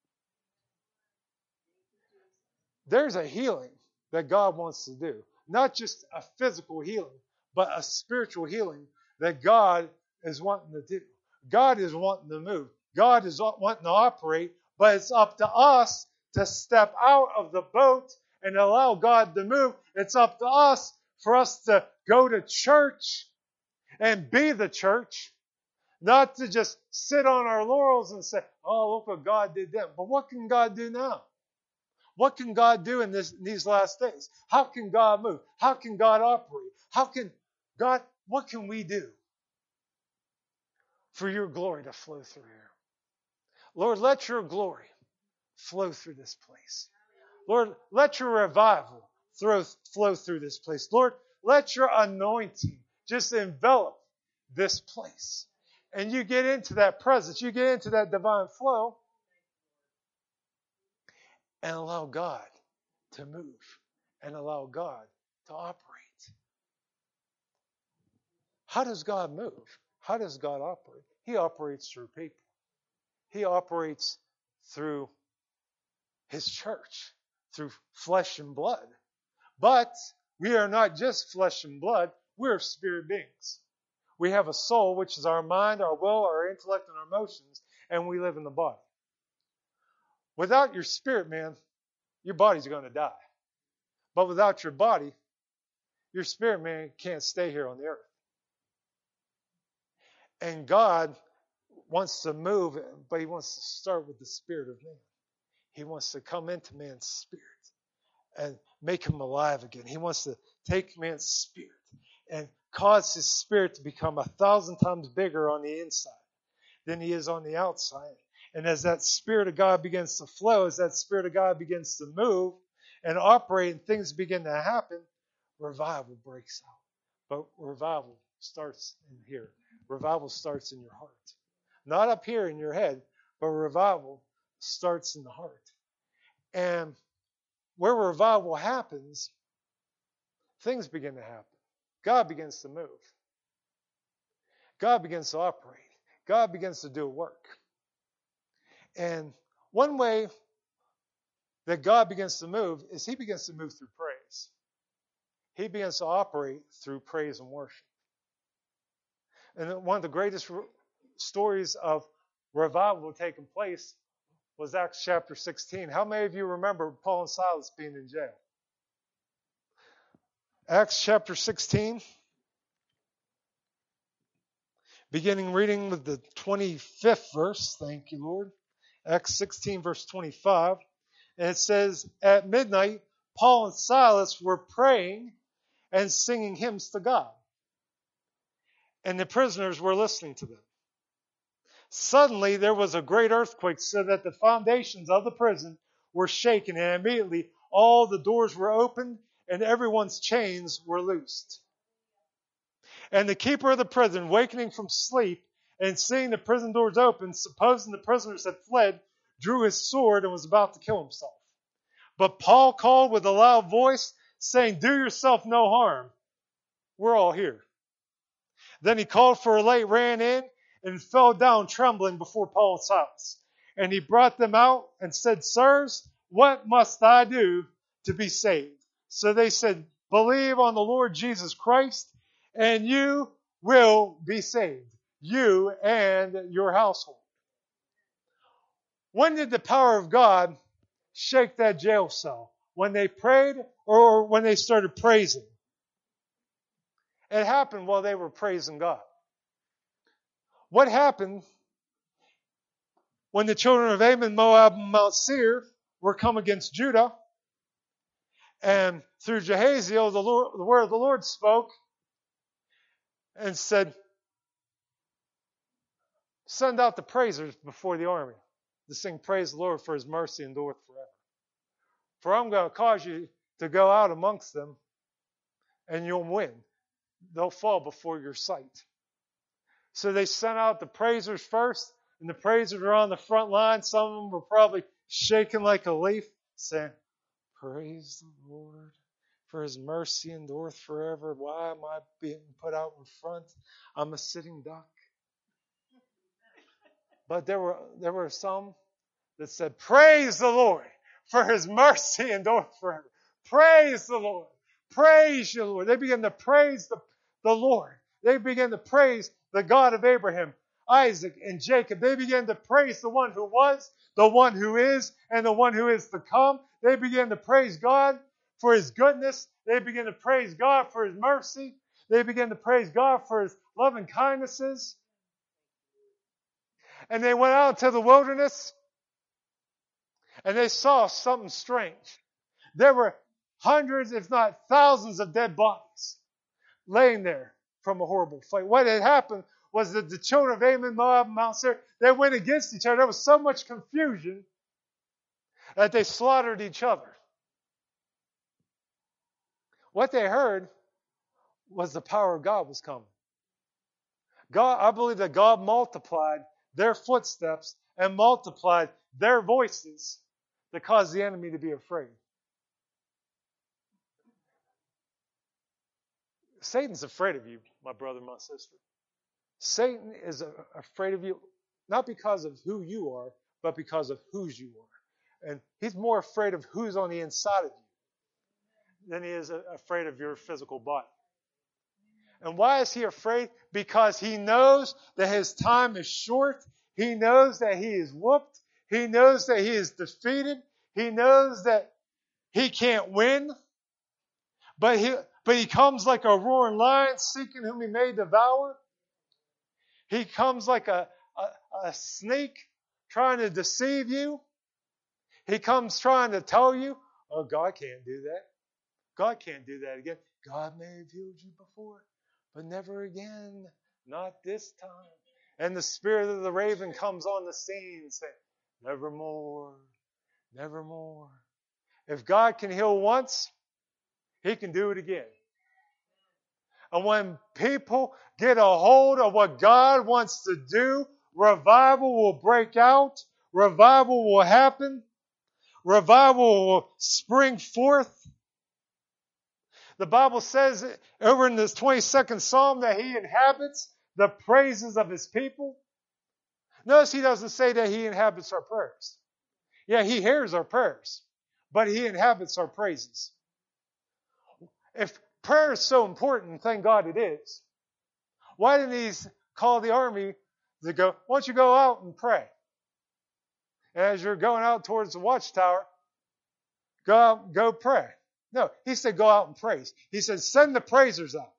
[SPEAKER 1] There's a healing that God wants to do. Not just a physical healing, but a spiritual healing that God is wanting to do. God is wanting to move. God is wanting to operate, but it's up to us to step out of the boat and allow God to move. It's up to us for us to go to church and be the church, not to just sit on our laurels and say, oh, look what God did then. But what can God do now? What can God do in these last days? How can God move? How can God operate? What can we do for your glory to flow through here? Lord, let your glory flow through this place. Lord, let your revival flow through this place. Lord, let your anointing just envelop this place. And you get into that presence, you get into that divine flow, and allow God to move and allow God to operate. How does God move? How does God operate? He operates through people. He operates through His church, through flesh and blood. But we are not just flesh and blood, we're spirit beings. We have a soul, which is our mind, our will, our intellect, and our emotions, and we live in the body. Without your spirit, man, your body's going to die. But without your body, your spirit, man, can't stay here on the earth. And God wants to move, but He wants to start with the spirit of man. He wants to come into man's spirit and make him alive again. He wants to take man's spirit and cause his spirit to become 1,000 times bigger on the inside than he is on the outside. And as that Spirit of God begins to flow, as that Spirit of God begins to move and operate and things begin to happen, revival breaks out. But revival starts in here. Revival starts in your heart. Not up here in your head, but revival starts in the heart. And where revival happens, things begin to happen. God begins to move. God begins to operate. God begins to do work. And one way that God begins to move is He begins to move through praise. He begins to operate through praise and worship. And one of the greatest stories of revival taking place was Acts chapter 16. How many of you remember Paul and Silas being in jail? Acts chapter 16, beginning reading with the 25th verse. Thank you, Lord. Acts 16, verse 25. And it says, at midnight, Paul and Silas were praying and singing hymns to God. And the prisoners were listening to them. Suddenly, there was a great earthquake so that the foundations of the prison were shaken, and immediately all the doors were opened and everyone's chains were loosed. And the keeper of the prison, wakening from sleep and seeing the prison doors open, supposing the prisoners had fled, drew his sword and was about to kill himself. But Paul called with a loud voice, saying, do yourself no harm. We're all here. Then he called for a light, ran in, and fell down trembling before Paul and Silas. And he brought them out and said, sirs, what must I do to be saved? So they said, believe on the Lord Jesus Christ, and you will be saved, you and your household. When did the power of God shake that jail cell? when they prayed or when they started praising. It happened while they were praising God. What happened when the children of Ammon, Moab, and Mount Seir were come against Judah? And through Jehaziel, the word of the Lord spoke and said, send out the praisers before the army to sing praise the Lord, for his mercy endureth forever. For I'm going to cause you to go out amongst them, and you'll win. They'll fall before your sight. So they sent out the praisers first, and the praisers were on the front line. Some of them were probably shaking like a leaf, saying, praise the Lord, for his mercy endureth forever. Why am I being put out in front? I'm a sitting duck. But there were some that said, praise the Lord, for his mercy endureth forever. Praise the Lord. Praise you, Lord. They began to praise the Lord. They began to praise the God of Abraham, Isaac, and Jacob. They began to praise the one who was, the one who is, and the one who is to come. They began to praise God for his goodness. They began to praise God for his mercy. They began to praise God for his loving kindnesses. And they went out to the wilderness, and they saw something strange. There were hundreds, if not thousands, of dead bodies laying there from a horrible fight. What had happened was that the children of Ammon, Moab, and Mount Seir, they went against each other. There was so much confusion that they slaughtered each other. What they heard was the power of God was coming. I believe that God multiplied their footsteps and multiplied their voices to cause the enemy to be afraid. Satan's afraid of you, my brother, my sister. Satan is afraid of you, not because of who you are, but because of whose you are. And he's more afraid of who's on the inside of you than he is afraid of your physical body. And why is he afraid? Because he knows that his time is short. He knows that he is whooped. He knows that he is defeated. He knows that he can't win. But he comes like a roaring lion, seeking whom he may devour. He comes like a snake trying to deceive you. He comes trying to tell you, oh, God can't do that. God can't do that again. God may have healed you before, but never again. Not this time. And the spirit of the raven comes on the scene saying, nevermore, nevermore. If God can heal once, he can do it again. And when people get a hold of what God wants to do, revival will break out. Revival will happen. Revival will spring forth. The Bible says over in this 22nd Psalm that he inhabits the praises of his people. Notice he doesn't say that he inhabits our prayers. Yeah, he hears our prayers, but he inhabits our praises. If prayer is so important, thank God it is, why didn't he call the army to go, why don't you go out and pray? And as you're going out towards the watchtower, go pray. No, he said go out and praise. He said send the praisers out.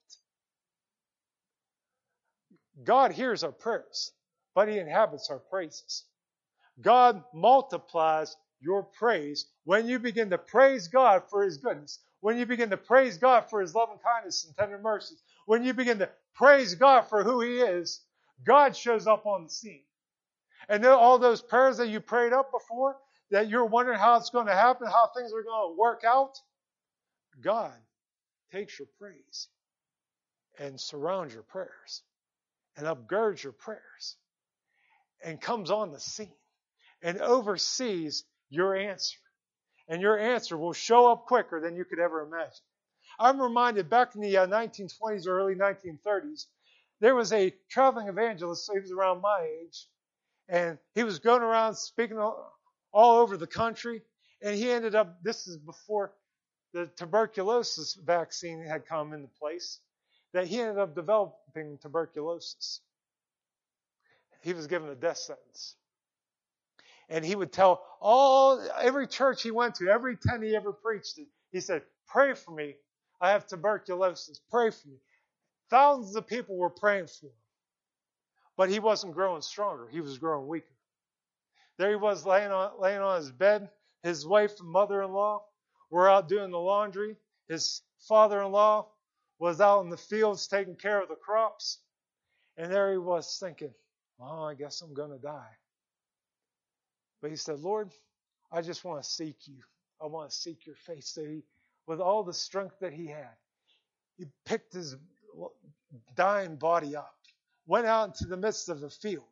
[SPEAKER 1] God hears our prayers, but he inhabits our praises. God multiplies your praise when you begin to praise God for his goodness, when you begin to praise God for his loving kindness and tender mercies, when you begin to praise God for who he is, God shows up on the scene. And all those prayers that you prayed up before, that you're wondering how it's going to happen, how things are going to work out, God takes your praise and surrounds your prayers and upgirds your prayers and comes on the scene and oversees your answer. And your answer will show up quicker than you could ever imagine. I'm reminded back in the 1920s or early 1930s, there was a traveling evangelist, he was around my age, and he was going around speaking all over the country, and he ended up, this is before the tuberculosis vaccine had come into place, that he ended up developing tuberculosis. He was given a death sentence. And he would tell every church he went to, every tent he ever preached in, he said, pray for me. I have tuberculosis. Pray for me. Thousands of people were praying for him. But he wasn't growing stronger. He was growing weaker. There he was laying on his bed. His wife and mother-in-law were out doing the laundry. His father-in-law was out in the fields taking care of the crops. And there he was thinking, oh, I guess I'm going to die. But he said, Lord, I just want to seek you. I want to seek your face. So he, with all the strength that he had, he picked his dying body up, went out into the midst of the field,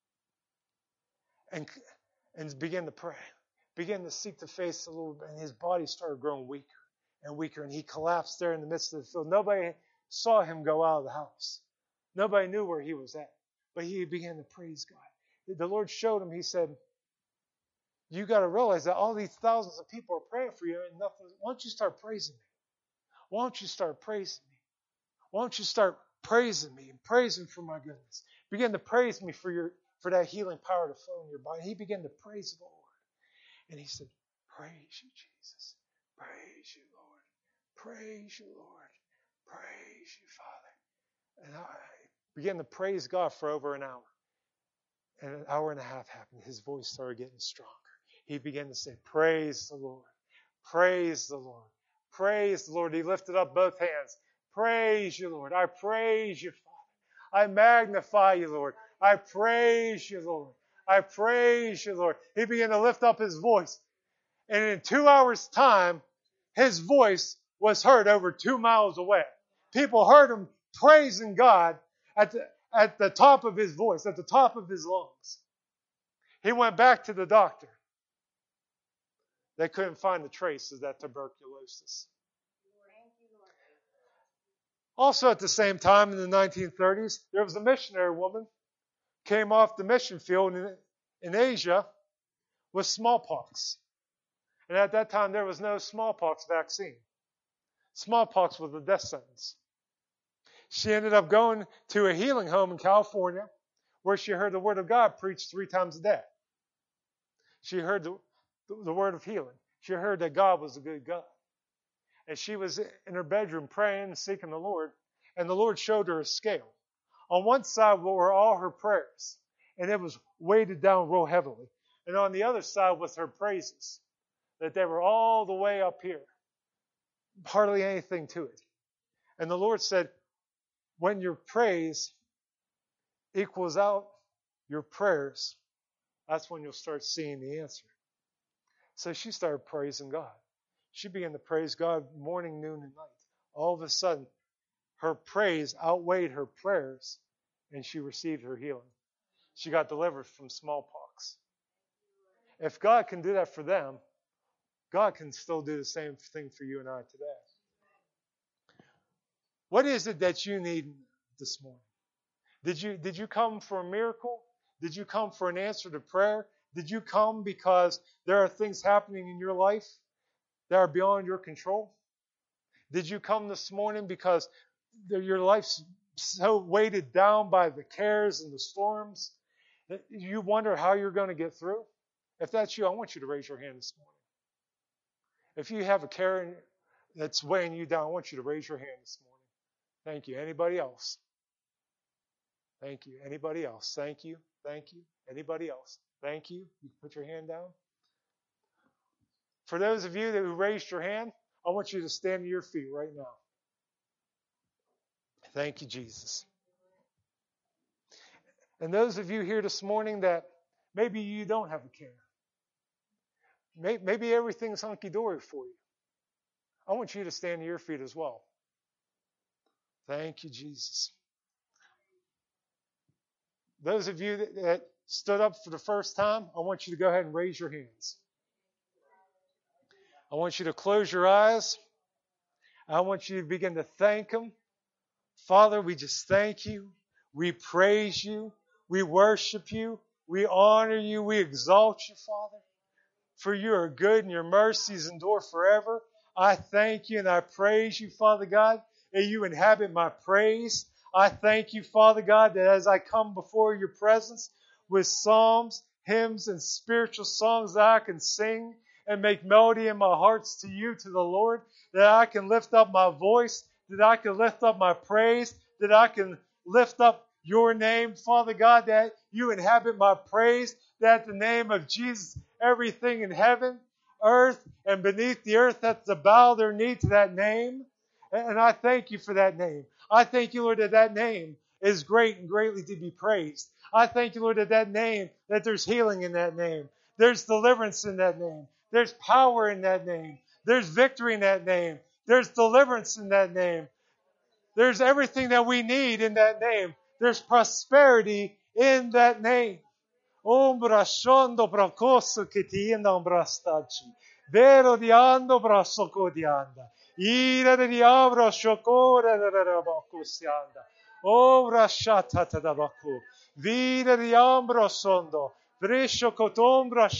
[SPEAKER 1] and began to pray, began to seek the face of the Lord, and his body started growing weaker and weaker, and he collapsed there in the midst of the field. Nobody saw him go out of the house. Nobody knew where he was at, but he began to praise God. The Lord showed him, he said, you got to realize that all these thousands of people are praying for you, and nothing. Why don't you start praising me? Why don't you start praising me? Why don't you start praising me and praising for my goodness? Begin to praise me for that healing power to flow in your body. He began to praise the Lord. And he said, praise you, Jesus. Praise you, Lord. Praise you, Lord. Praise you, Father. And I began to praise God for over an hour. And an hour and a half happened. His voice started getting stronger. He began to say, praise the Lord. Praise the Lord. Praise the Lord. He lifted up both hands. Praise you, Lord. I praise you, Father. I magnify you, Lord. I praise you, Lord. I praise you, Lord. He began to lift up his voice. And in 2 hours' time, his voice was heard over 2 miles away. People heard him praising God at the top of his voice, at the top of his lungs. He went back to the doctor. They couldn't find the trace of that tuberculosis. Also at the same time in the 1930s, there was a missionary woman came off the mission field in Asia with smallpox. And at that time, there was no smallpox vaccine. Smallpox was a death sentence. She ended up going to a healing home in California where she heard the Word of God preached 3 times a day. She heard the word of healing. She heard that God was a good God. And she was in her bedroom praying and seeking the Lord. And the Lord showed her a scale. On one side were all her prayers. And it was weighted down real heavily. And on the other side was her praises. That they were all the way up here. Hardly anything to it. And the Lord said, when your praise equals out your prayers, that's when you'll start seeing the answer. So she started praising God. She began to praise God morning, noon, and night. All of a sudden, her praise outweighed her prayers, and she received her healing. She got delivered from smallpox. If God can do that for them, God can still do the same thing for you and I today. What is it that you need this morning? Did you come for a miracle? Did you come for an answer to prayer? Did you come because there are things happening in your life that are beyond your control? Did you come this morning because your life's so weighted down by the cares and the storms that you wonder how you're going to get through? If that's you, I want you to raise your hand this morning. If you have a care that's weighing you down, I want you to raise your hand this morning. Thank you. Anybody else? Thank you. Anybody else? Thank you. Thank you. Anybody else? Thank you. You can put your hand down. For those of you who raised your hand, I want you to stand to your feet right now. Thank you, Jesus. And those of you here this morning that maybe you don't have a care. Maybe everything's hunky-dory for you. I want you to stand to your feet as well. Thank you, Jesus. Those of you that stood up for the first time, I want you to go ahead and raise your hands. I want you to close your eyes. I want you to begin to thank Him. Father, we just thank you. We praise you. We worship you. We honor you. We exalt you, Father. For you are good and your mercies endure forever. I thank you and I praise you, Father God, that you inhabit my praise. I thank you, Father God, that as I come before your presence with psalms, hymns and spiritual songs that I can sing and make melody in my hearts to you, to the Lord, that I can lift up my voice, that I can lift up my praise, that I can lift up your name, Father God, that you inhabit my praise, that the name of Jesus, everything in heaven, earth, and beneath the earth has to bow their knee to that name. And I thank you for that name. I thank you, Lord, that that name is great and greatly to be praised. I thank you, Lord, that that name, that there's healing in that name. There's deliverance in that name. There's power in that name. There's victory in that name. There's deliverance in that name. There's everything that we need in that name. There's prosperity in that name. Ombrashondo bracoso che ti anda ombrastaci. Vero diando brasoco dianda. Ira di abra shokora da rabaco sianda. Obra shatata da baku. Vira di ambra sondo. Brescio cotombra